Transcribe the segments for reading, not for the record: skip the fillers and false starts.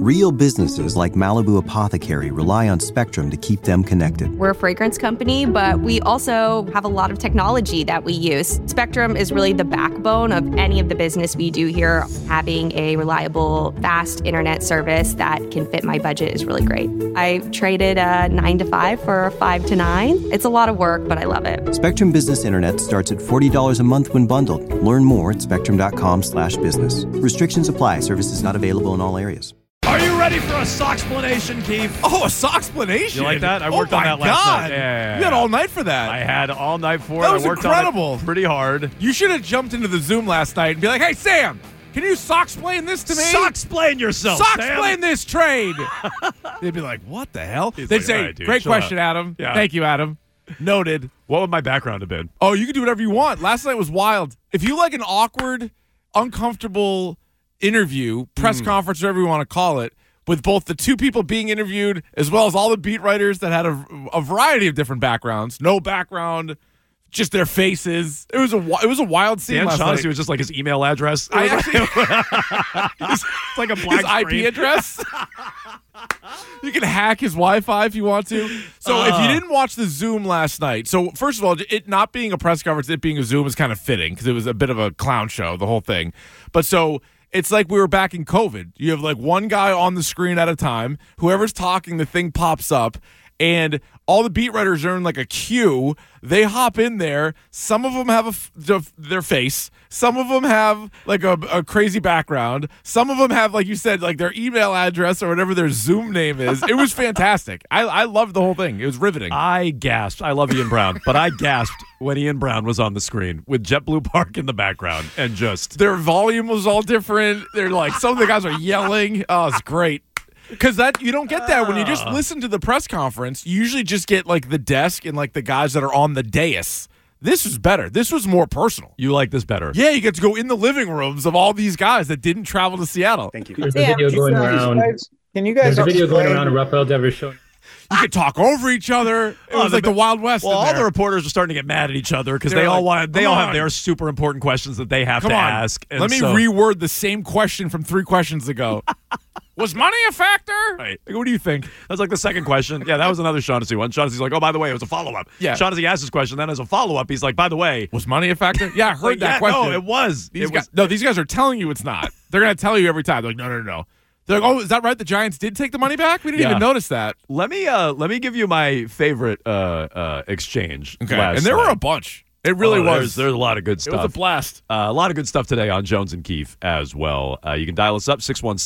Real businesses like Malibu Apothecary rely on Spectrum to keep them connected. We're a fragrance company, but we also have a lot of technology that we use. Spectrum is really the backbone of any of the business we do here. Having a reliable, fast internet service that can fit my budget is really great. I traded a 9 to 5 for a 5 to 9. It's a lot of work, but I love it. Spectrum Business Internet starts at $40 a month when bundled. Learn more at spectrum.com/business. Restrictions apply. Services not available in all areas. Are you ready for a sock-splanation, Keith? Oh, a sock-splanation? You like that? I worked on that last night. Yeah. You had all night for that. I had all night for it. That was I worked incredible. on it pretty hard. You should have jumped into the Zoom last night and be like, hey, Sam, can you sock-splain this to me? Sock-splain yourself, Sock-splain this trade. They'd be like, what the hell? They'd like, say, all right, dude, great chill question, out. Adam. Yeah. Thank you, Adam. Noted. What would my background have been? Oh, you can do whatever you want. Last night was wild. If you like an awkward, uncomfortable interview, press conference, whatever you want to call it, with both the two people being interviewed as well as all the beat writers that had a variety of different backgrounds, no background, just their faces. It was a wild scene. Dan last Shaughnessy night. was just like his email address. It's like a black his screen. IP address. You can hack his Wi-Fi if you want to. So if you didn't watch the Zoom last night, so first of all, it not being a press conference, it being a Zoom is kind of fitting because it was a bit of a clown show, the whole thing. But so it's like we were back in COVID. You have like one guy on the screen at a time. Whoever's talking, the thing pops up. And all the beat writers are in like a queue. They hop in there. Some of them have their face. Some of them have like a crazy background. Some of them have, like you said, like their email address or whatever their Zoom name is. It was fantastic. I loved the whole thing. It was riveting. I gasped. I love Ian Brown, but I gasped when Ian Brown was on the screen with JetBlue Park in the background and just their volume was all different. They're like, some of the guys are yelling. Oh, it's great. Because that you don't get that when you just listen to the press conference. You usually just get like the desk and like the guys that are on the dais. This was better. This was more personal. You like this better? Yeah, you get to go in the living rooms of all these guys that didn't travel to Seattle. Thank you. There's a video going around. Can you guys? There's a video going around of Rafael Devers showing. You could talk over each other. It was like the Wild West. Well, in all there. the reporters are starting to get mad at each other because They're they all like, want they all have on. their super important questions that they have Come to on. ask. And Let me so, reword the same question from 3 questions ago. Was money a factor? Right. Like, what do you think? That's like the second question. Yeah, that was another Shaughnessy one. Shaughnessy's like, oh, by the way, it was a follow-up. Yeah. Shaughnessy asked this question, then as a follow-up, he's like, by the way. Was money a factor? Yeah, I heard Like, that yeah, question. No, it was. These guys are telling you it's not. They're going to tell you every time. They're like, no. They're like, oh, is that right? The Giants did take the money back? We didn't even notice that. Let me give you my favorite exchange. Okay. last And there were night. a bunch. It really was. There's a lot of good stuff. It was a blast. A lot of good stuff today on Jones and Keefe as well. You can dial us up,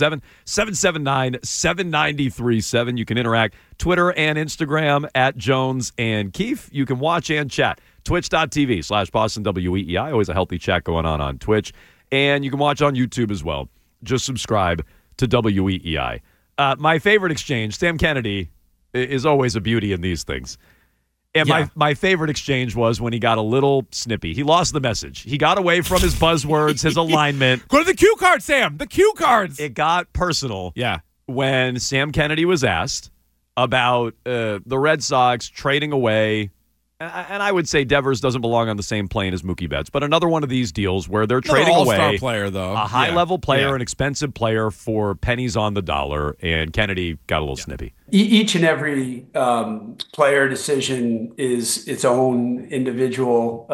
617-779-7937. You can interact Twitter and Instagram at Jones and Keefe. You can watch and chat. Twitch.tv/Boston WEEI. Always a healthy chat going on Twitch. And you can watch on YouTube as well. Just subscribe to WEEI. My favorite exchange, Sam Kennedy, is always a beauty in these things. And my favorite exchange was when he got a little snippy. He lost the message. He got away from his buzzwords, his alignment. Go to the cue card, Sam. The cue cards. It got personal. Yeah. When Sam Kennedy was asked about the Red Sox trading away, and I would say Devers doesn't belong on the same plane as Mookie Betts, but another one of these deals where they're trading away all-star player, though. a high-level player, an expensive player for pennies on the dollar, and Kennedy got a little snippy. Each and every player decision is its own individual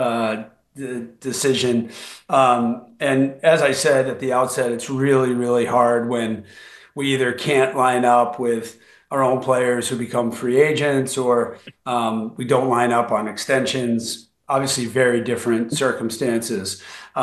decision. And as I said at the outset, it's really, really hard when we either can't line up with our own players who become free agents or we don't line up on extensions. Obviously, very different circumstances.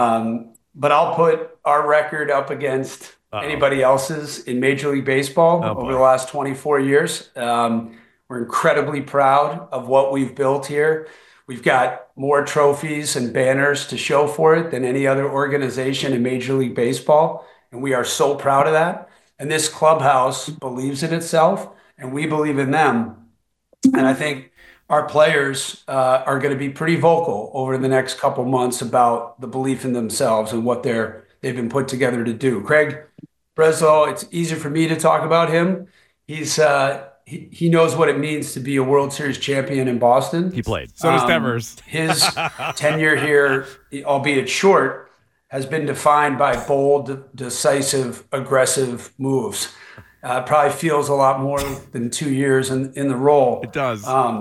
But I'll put our record up against anybody else's in Major League Baseball over the last 24 years. We're incredibly proud of what we've built here. We've got more trophies and banners to show for it than any other organization in Major League Baseball. And we are so proud of that. And this clubhouse believes in itself, and we believe in them. And I think our players are going to be pretty vocal over the next couple months about the belief in themselves and what they've been put together to do. Craig Breslow, it's easier for me to talk about him. He's he knows what it means to be a World Series champion in Boston. He played. So does Devers. His tenure here, albeit short, has been defined by bold, decisive, aggressive moves. Probably feels a lot more than 2 years in the role. It does.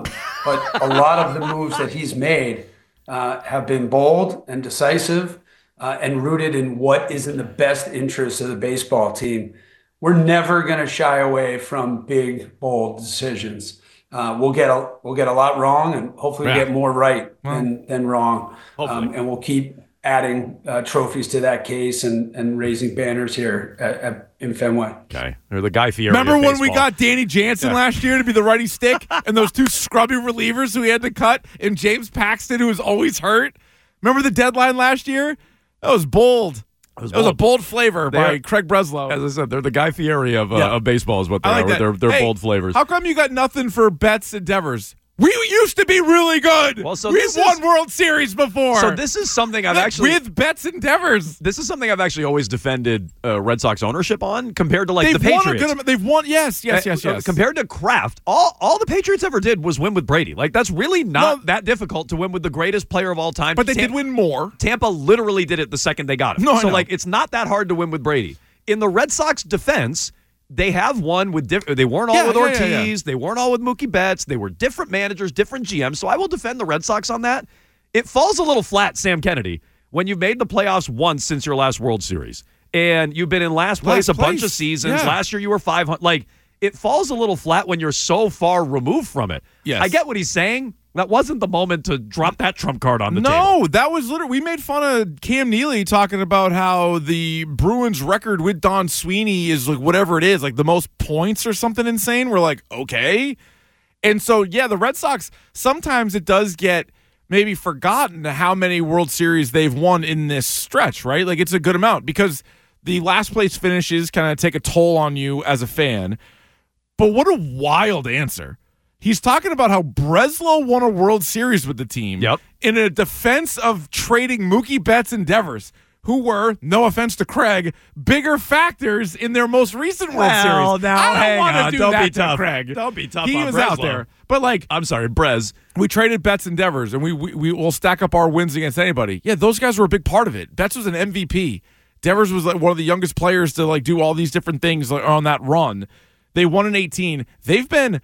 But a lot of the moves that he's made have been bold and decisive and rooted in what is in the best interest of the baseball team. We're never going to shy away from big, bold decisions. We'll get a lot wrong, and hopefully get more right than wrong. And we'll keep adding trophies to that case and raising banners here in Fenway. Okay. Or the Guy Fieri. Remember when we baseball. got Danny Jansen last year to be the righty stick and those two scrubby relievers who we had to cut and James Paxton who was always hurt? Remember the deadline last year? That was bold. It was a bold flavor by Craig Breslow. As I said, they're the Guy Fieri of baseball is what they I like are. that. They're Hey, bold flavors. How come you got nothing for Betts and Devers? We used to be really good. Well, so We've this won is- World Series before. So this is something I've actually with Betts and Devers. This is something I've actually always defended Red Sox ownership on compared to like They've the won Patriots. a good amount. They've won. Yes. Compared to Kraft, all the Patriots ever did was win with Brady. Like that's really not that difficult to win with the greatest player of all time. But they did win more. Tampa literally did it the second they got him. No, I so know. like it's not that hard to win with Brady. In the Red Sox defense, they have won with they weren't all with Ortiz. They weren't all with Mookie Betts. They were different managers, different GMs. So I will defend the Red Sox on that. It falls a little flat, Sam Kennedy, when you've made the playoffs once since your last World Series. And you've been in last place a bunch of seasons. Yeah. Last year you were 500. Like, it falls a little flat when you're so far removed from it. Yes. I get what he's saying. That wasn't the moment to drop that trump card on the table. No, that was literally. We made fun of Cam Neely talking about how the Bruins record with Don Sweeney is like whatever it is, like the most points or something insane. We're like, okay. And so, yeah, the Red Sox, sometimes it does get maybe forgotten how many World Series they've won in this stretch, right? Like it's a good amount because the last place finishes kind of take a toll on you as a fan. But what a wild answer. He's talking about how Breslow won a World Series with the team in a defense of trading Mookie Betts and Devers, who were, no offense to Craig, bigger factors in their most recent World Series. Now, I hang don't want on. to do Don't that be to tough. Craig. Don't be tough He on was Breslow. out there. But like, I'm sorry, Brez. we traded Betts and Devers, and we will stack up our wins against anybody. Yeah, those guys were a big part of it. Betts was an MVP. Devers was like one of the youngest players to like do all these different things on that run. They won in 18. They've been.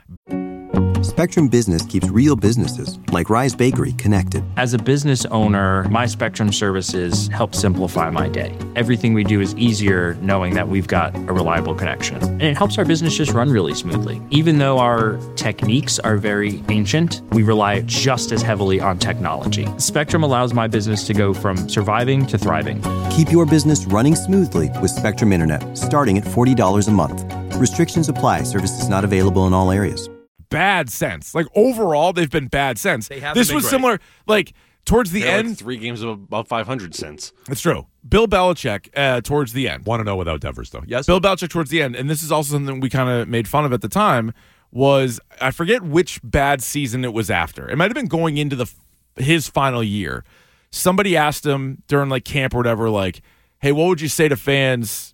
Spectrum Business keeps real businesses, like Rise Bakery, connected. As a business owner, my Spectrum services help simplify my day. Everything we do is easier knowing that we've got a reliable connection. And it helps our business just run really smoothly. Even though our techniques are very ancient, we rely just as heavily on technology. Spectrum allows my business to go from surviving to thriving. Keep your business running smoothly with Spectrum Internet, starting at $40 a month. Restrictions apply. Services not available in all areas. Bad sense. Like overall, they've been bad sense. haven't This been was great. similar, like towards the They're end. like 3 games of above 500 cents. It's true. Bill Belichick towards the end. Want to know without Devers, though. Yes? Bill Belichick towards the end, and this is also something we kind of made fun of at the time, was I forget which bad season it was after. It might have been going into his final year. Somebody asked him during like camp or whatever, like, hey, what would you say to fans,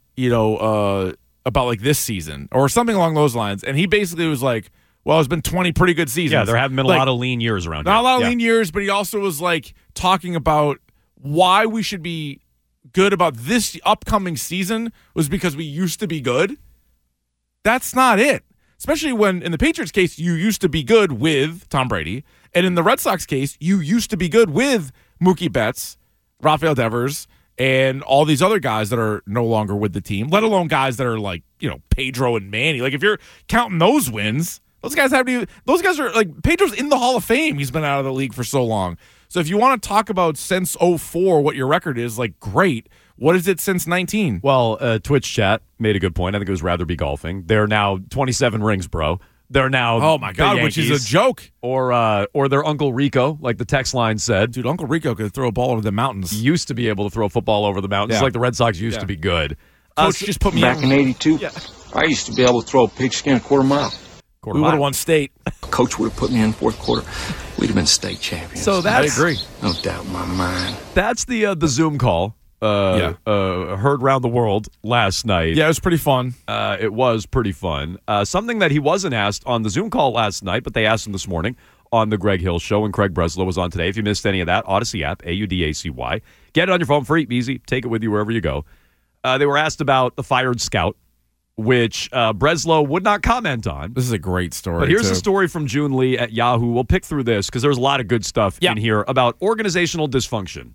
about like this season or something along those lines? And he basically was like, well, it's been 20 pretty good seasons. Yeah, there haven't been a Like, lot of lean years around not here. a lot of Yeah. lean years, but he also was like talking about why we should be good about this upcoming season was because we used to be good. That's not it. Especially when in the Patriots case, you used to be good with Tom Brady. And in the Red Sox case, you used to be good with Mookie Betts, Rafael Devers, and all these other guys that are no longer with the team, let alone guys that are like, Pedro and Manny. Like if you're counting those wins, those guys are like Pedro's in the Hall of Fame. He's been out of the league for so long. So if you want to talk about since 04, what your record is, like great. What is it since 19? Well, Twitch chat made a good point. I think it was rather be golfing. They're now 27 rings, bro. They're now Oh my God, the which is a Yankees. joke. Or their Uncle Rico, like the text line said. Dude, Uncle Rico could throw a ball over the mountains. Used to be able to throw a football over the mountains, Yeah. like the Red Sox used Yeah. to be good. Coach just put me Back in '82, I used to be able to throw a pigskin a quarter mile. Quarter We would have mile. won state. Coach would have put me in fourth quarter. We'd have been state champions. So that's no doubt in my mind. That's the Zoom call. Heard round the world last night. Yeah, it was pretty fun. It was pretty fun. Something that he wasn't asked on the Zoom call last night, but they asked him this morning on the Greg Hill Show, and Craig Breslow was on today. If you missed any of that, Odyssey app, Audacy. Get it on your phone, free, easy. Take it with you wherever you go. They were asked about the fired scout which Breslow would not comment on. This is a great story. But here's too. a story from June Lee at Yahoo. We'll pick through this because there's a lot of good stuff in here about organizational dysfunction.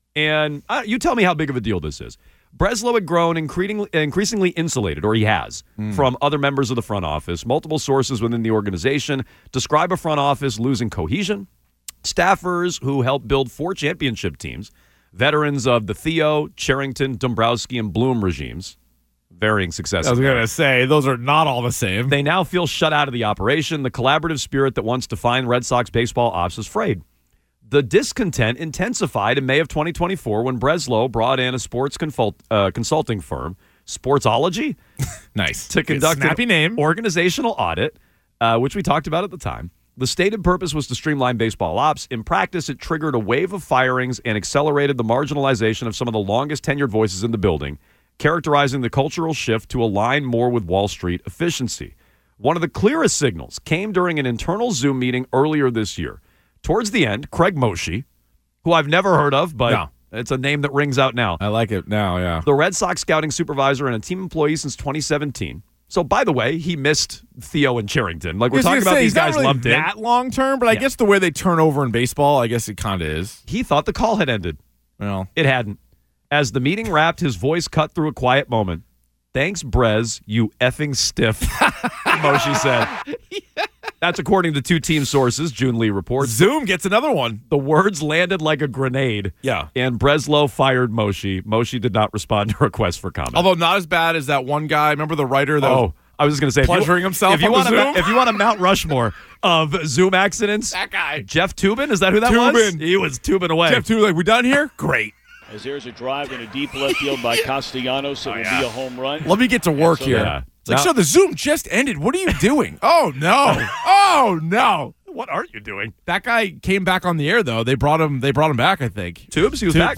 And you tell me how big of a deal this is. Breslow had grown increasingly insulated, or he has, from other members of the front office. Multiple sources within the organization describe a front office losing cohesion. Staffers who helped build 4 championship teams, veterans of the Theo, Cherington, Dombrowski, and Bloom regimes, varying success. I was going to say, those are not all the same. They now feel shut out of the operation. The collaborative spirit that once defined Red Sox baseball ops is frayed. The discontent intensified in May of 2024 when Breslow brought in a sports consulting firm, Sportsology, nice, to conduct snappy name organizational audit, which we talked about at the time. The stated purpose was to streamline baseball ops. In practice, it triggered a wave of firings and accelerated the marginalization of some of the longest tenured voices in the building, characterizing the cultural shift to align more with Wall Street efficiency. One of the clearest signals came during an internal Zoom meeting earlier this year. Towards the end, Craig Moshe, who I've never heard of, but it's a name that rings out now. I like it now, yeah. The Red Sox scouting supervisor and a team employee since 2017. So, by the way, he missed Theo and Cherington. Like, we're talking about these guys lumped in. That long term, but I guess the way they turn over in baseball, I guess it kind of is. He thought the call had ended. Well, it hadn't. As the meeting wrapped, his voice cut through a quiet moment. Thanks, Brez, you effing stiff, Moshe said. That's according to 2 team sources, June Lee reports. Zoom gets another one. The words landed like a grenade. Yeah. And Breslow fired Moshe. Moshe did not respond to requests for comment. Although not as bad as that one guy. Remember the writer that was I was just going to say, pleasuring himself if you on want Zoom? If you want a Mount Rushmore of Zoom accidents, that guy. Jeff Toobin, is that who that was? He was tubing away. Jeff Toobin, like, we done here? Great. As there's a drive in a deep left field by Castellanos, it will be a home run. Let me get to work here. Yeah. It's like, so the Zoom just ended. What are you doing? Oh, no. Oh, no. What are you doing? That guy came back on the air, though. They brought him back, I think. Tubes, he was back.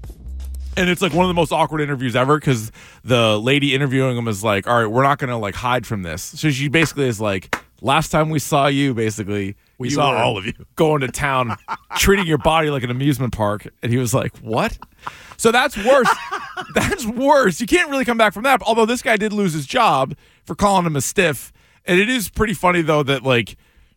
And it's like one of the most awkward interviews ever because the lady interviewing him is like, all right, we're not going to like hide from this. So she basically is like, last time we saw you, basically, we saw all of you going to town, treating your body like an amusement park. And he was like, what? So that's worse. That's worse. You can't really come back from that. Although this guy did lose his job for calling him a stiff. And it is pretty funny, though, that like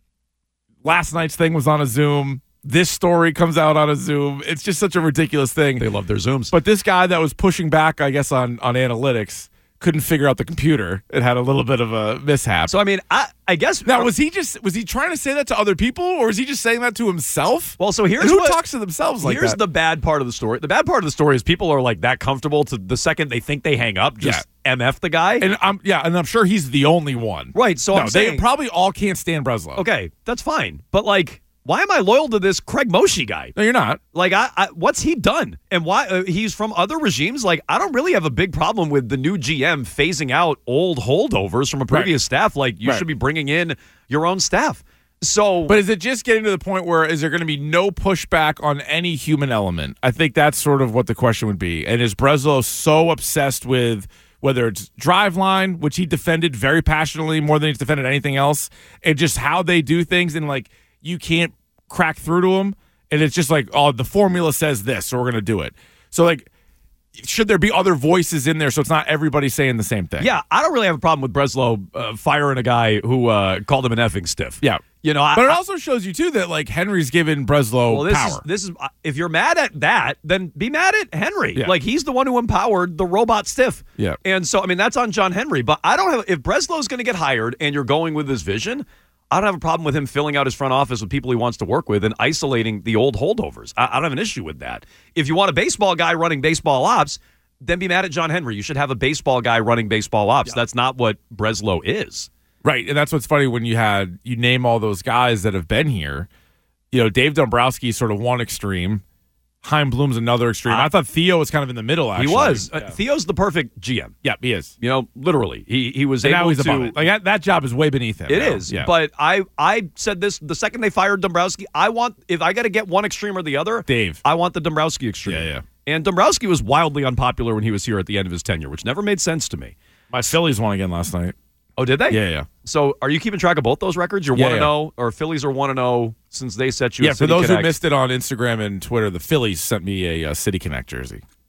last night's thing was on a Zoom. This story comes out on a Zoom. It's just such a ridiculous thing. They love their Zooms. But this guy that was pushing back, I guess, on analytics couldn't figure out the computer. It had a little bit of a mishap. So, I mean, I guess... Now, was he trying to say that to other people, or is he just saying that to himself? Well, so here's who talks to themselves like that? Here's the bad part of the story. The bad part of the story is people are like that comfortable to the second they think they hang up, just MF the guy. And I'm sure he's the only one. Right, so I'm saying... they probably all can't stand Breslow. Okay, that's fine. But, like... Why am I loyal to this Craig Moshe guy? No, you're not. Like, what's he done? And why he's from other regimes? Like, I don't really have a big problem with the new GM phasing out old holdovers from a previous staff. Like, you should be bringing in your own staff. So, but is it just getting to the point where is there going to be no pushback on any human element? I think that's sort of what the question would be. And is Breslow so obsessed with whether it's Driveline, which he defended very passionately more than he's defended anything else, and just how they do things and like, you can't crack through to them, and it's just like, oh, the formula says this, so we're going to do it. So, like, should there be other voices in there so it's not everybody saying the same thing? Yeah, I don't really have a problem with Breslow firing a guy who called him an effing stiff. Yeah. You know, but it also shows you, too, that, like, Henry's given Breslow power. This is if you're mad at that, then be mad at Henry. Yeah. Like, he's the one who empowered the robot stiff. Yeah. And so, I mean, that's on John Henry. But I don't have, if Breslow's going to get hired and you're going with this vision, I don't have a problem with him filling out his front office with people he wants to work with and isolating the old holdovers. I don't have an issue with that. If you want a baseball guy running baseball ops, then be mad at John Henry. You should have a baseball guy running baseball ops. Yeah. That's not what Breslow is. Right, and that's what's funny when you name all those guys that have been here. You know, Dave Dombrowski is sort of one extreme. Chaim Bloom's another extreme. I thought Theo was kind of in the middle, actually. He was. Yeah. Theo's the perfect GM. Yeah, he is. You know, literally. He was and able now he's to... above it. Like, that job is way beneath him. It now. is. Yeah. But I said this the second they fired Dombrowski. If I got to get one extreme or the other, Dave, I want the Dombrowski extreme. Yeah. And Dombrowski was wildly unpopular when he was here at the end of his tenure, which never made sense to me. My Phillies won again last night. Oh, did they? Yeah. So are you keeping track of both those records? You're 1-0, or Phillies are 1-0 since they set you a for City those Connect. who missed it on Instagram and Twitter, the Phillies sent me a City Connect jersey.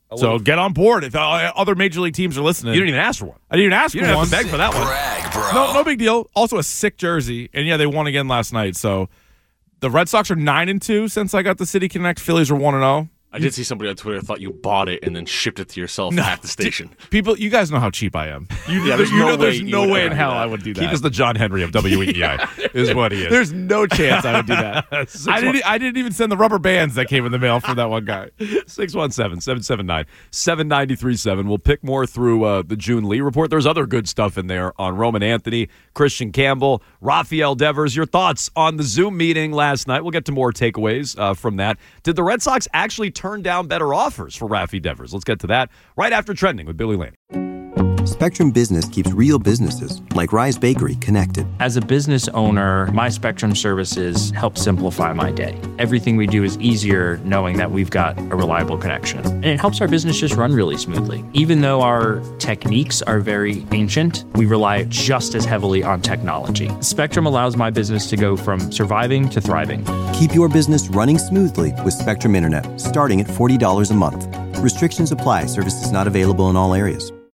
So get on board if other major league teams are listening. You didn't even ask for one. I didn't even ask for one. You didn't have to beg for that one. Brag, bro. No big deal. Also a sick jersey. And yeah, they won again last night. So the Red Sox are 9-2 since I got the City Connect. Phillies are 1-0. I did see somebody on Twitter thought you bought it and then shipped it to yourself at the station. People, you guys know how cheap I am. There's no way in hell I would do that. Keith is the John Henry of WEEI, is what he is. There's no chance I would do that. I didn't even send the rubber bands that came in the mail from that one guy. 617-779-7937. We'll pick more through the June Lee report. There's other good stuff in there on Roman Anthony, Christian Campbell, Rafael Devers. Your thoughts on the Zoom meeting last night? We'll get to more takeaways from that. Did the Red Sox actually turn down better offers for Rafi Devers? Let's get to that right after Trending with Billy Laney. Spectrum Business keeps real businesses, like Rise Bakery, connected. As a business owner, my Spectrum services help simplify my day. Everything we do is easier knowing that we've got a reliable connection. And it helps our business just run really smoothly. Even though our techniques are very ancient, we rely just as heavily on technology. Spectrum allows my business to go from surviving to thriving. Keep your business running smoothly with Spectrum Internet, starting at $40 a month. Restrictions apply. Services not available in all areas.